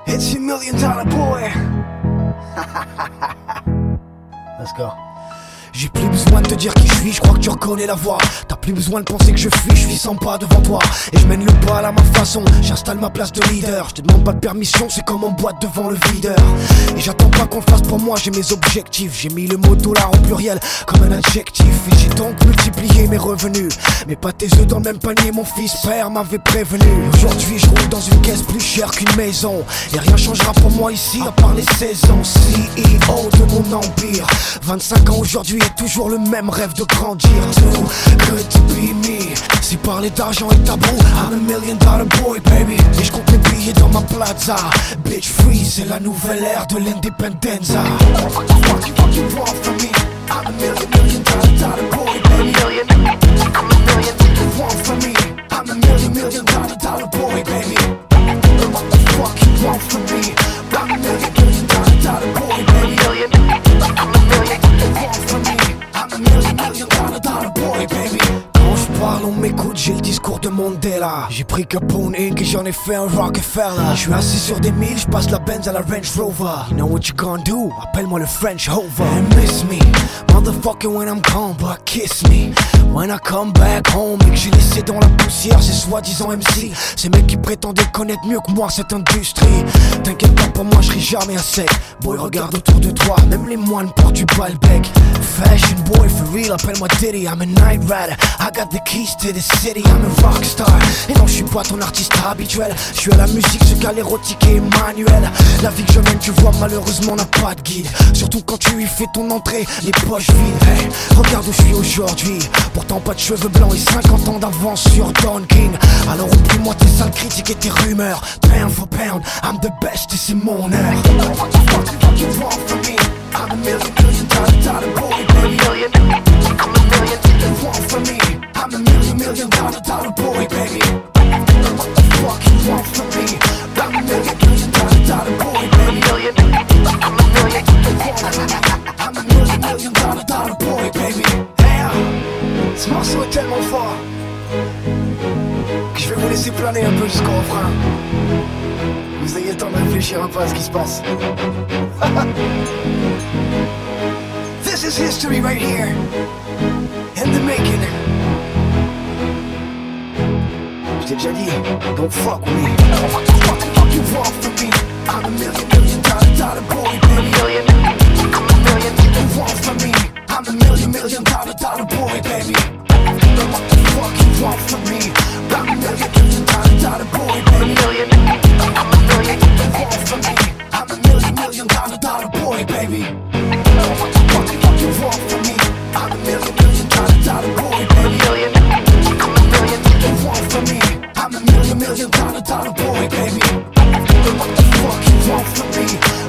It's a $1 million boy. Let's go. J'ai plus besoin de te dire qui je suis, je crois que tu reconnais la voix. T'as plus besoin de penser que je fuis, je suis sans pas devant toi. Et je mène le bal à ma façon, j'installe ma place de leader. Je te demande pas de permission, c'est comme en boîte devant le videur. Et j'attends pas qu'on le fasse pour moi, j'ai mes objectifs. J'ai mis le mot dollar au pluriel comme un adjectif. Et j'ai donc multiplié mes revenus. Mais pas tes œufs dans le même panier, mon fils père m'avait prévenu. Aujourd'hui je roule dans une caisse plus chère qu'une maison. Et rien changera pour moi ici à part les saisons. CEO de mon empire, 25 ans aujourd'hui et toujours le même rêve de grandir. Too good to be me. Si parler d'argent est tabou, I'm a $1 million boy baby. Et je compte mes billets dans ma plaza. Bitch free, c'est la nouvelle ère de l'independenza. Fuck you want from me. I'm a $1 million boy baby. I'm a million. You want from me. I'm a $1 million boy baby. What the fuck you want from me? I'm a $1 million boy baby. I'm a million. You want from me? I'm a $1 million boy baby. Quand je parle on m'écoute, j'ai le discours de Mandela. J'ai pris Capone Inc et j'en ai fait un Rockefeller. Je suis assis sur des milles, je passe la Benz à la Range Rover. You know what you gonna do? Appelle-moi le French Hover. And miss me, motherfucker when I'm gone, but kiss me when I come back home. Et que j'ai laissé dans la poussière ces soi-disant MC. Ces mecs qui prétendaient connaître mieux que moi cette industrie. T'inquiète pas pour moi, je serai jamais à sec. Boy regarde autour de toi, même les moines portent du balbec. Fashion boy for real, appelle-moi Diddy. I'm a night rider, I got the keys to the city. I'm a rockstar, et non je suis pas ton artiste habituel. Je suis à la musique, ce qu'à l'érotique et Emmanuel. La vie que je mène tu vois malheureusement n'a pas de guide. Surtout quand tu y fais ton entrée, les poches vides. Hey, regarde où je suis aujourd'hui. Pourtant pas de cheveux blancs et 50 ans d'avance sur Don King. Alors oublie-moi tes sales critiques et tes rumeurs. Pound for pound, I'm the best et c'est mon heure. What the fuck you want from me? I'm a $1 million boy baby. I'm a million. You want from me? I'm a $1 million boy baby. What the fuck you want from me? I'm a $1 million boy baby. I'm a million. You want from me? I'm a $1 million boy baby. Damn, ce morceau est tellement fort que je vais vous laisser planer un peu jusqu'au refrain. Vous ayez le temps de réfléchir un peu à ce qui se passe. This is history right here, in the making. Je t'ai déjà dit, don't fuck with me. What the fuck you want from me? I'm a $1 million boy baby. I'm a million. You want from me? I'm a $1 million boy baby. What the fuck you want from me? I'm a $1 million boy baby. I'm a million. You want from me? I'm a $1 million boy baby. What the fuck you want from me? I'm a $1 million boy baby. I'm a million. You want from me? I'm a $1 million boy baby. What the fuck you want from me?